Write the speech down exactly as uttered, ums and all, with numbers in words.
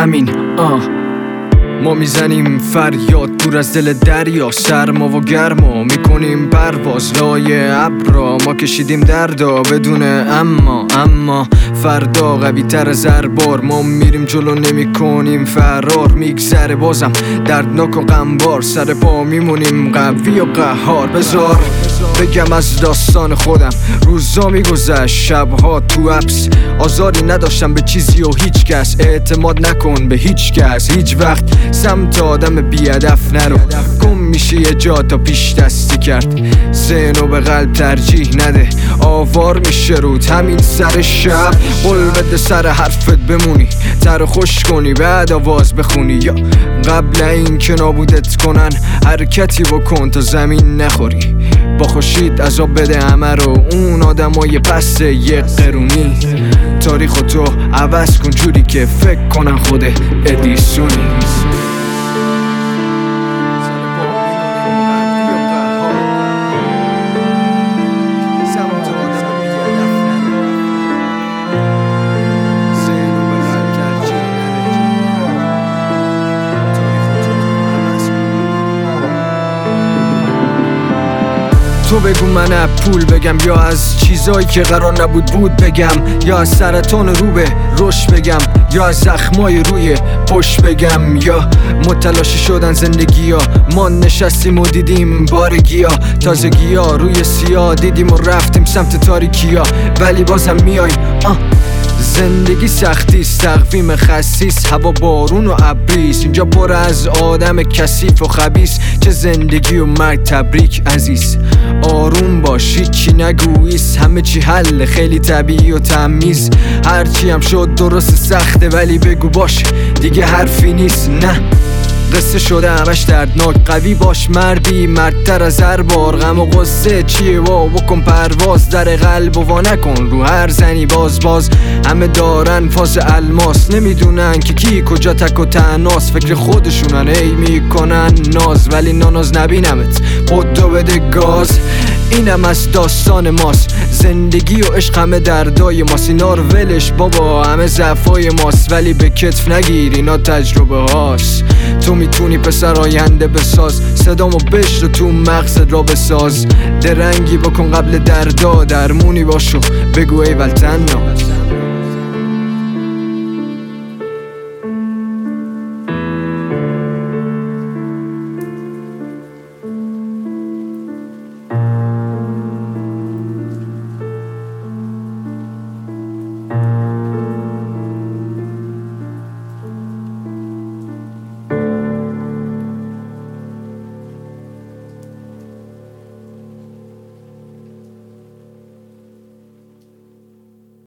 همین آه ما میزنیم فریاد دور از دل دریا، سرما و گرما میکنیم پرواز لای ابرا. ما کشیدیم دردا بدون اما اما فردا قوی تر از هر بار. ما میریم جلو نمیکنیم فرار، میگذره بازم دردناک و غمبار. سر پا میمونیم قوی و قهار. بذار بگم از داستان خودم، روزا میگذشت شبها تو حبس، آزاری نداشتم به چیزی و هیچ کس. اعتماد نکن به هیچ کس، هیچ وقت سمت آدم بی‌هدف نرو. گم میشه یه جا تا پیش دستی کرد، ذهنو به قلب ترجیح نده. آوار میشه رود همین سر شب، قول بده سر حرفت بمونی، تر خوش کنی بعد آواز بخونی. یا قبل این که نابودت کنن حرکتی بکن تا زمین نخوری. با خوشید عذاب بده همه رو اون آدمای پس یه قرونی. تاریخ تو عوض کن جوری که فکر کنن خود ادیسونی. تو بگو من از پول بگم، یا از چیزایی که قرار نبود بود بگم، یا از سرطان رو به رشد بگم، یا از زخمای روی پشت بگم. یا متلاشی شدن زندگی ها، ما نشستیم و دیدیم بارگی ها، تازگی ها روی سیاه دیدیم و رفتیم سمت تاریکی ها. ولی بازم میای آه زندگی سختیست، تقویم خسیس، هوا بارون و ابریست. اینجا پر از آدم کثیف و خبیث، چه زندگی و مرگ تبریک عزیز. آروم باش هیچی نگویست، همه چی حل خیلی طبیعی و تمیز. هرچی هم شد درست سخته ولی بگو باش دیگه حرفی نیست. نه قصه شده همش دردناک، قوی باش مردی مردتر از هر بار. غم و قصه چیه وا بکن پرواز، در قلب و وا نکن رو هر زنی باز باز. همه دارن فاز الماس، نمیدونن که کی کجا تک و تناس. فکر خودشونن ای میکنن ناز، ولی ناناز نبینمت خودتو بده گاز. اینم از داستان ماست، زندگی و عشق همه دردای ماست. اینا رو ولش بابا همه ضعفای ماست، ولی به کتف نگیر اینا تجربه هاست. تو میتونی پسر آینده بساز، صدامو بشر تو مغزت را بساز. درنگی بکن قبل دردا، درمونی باشو بگو ای ولتنا.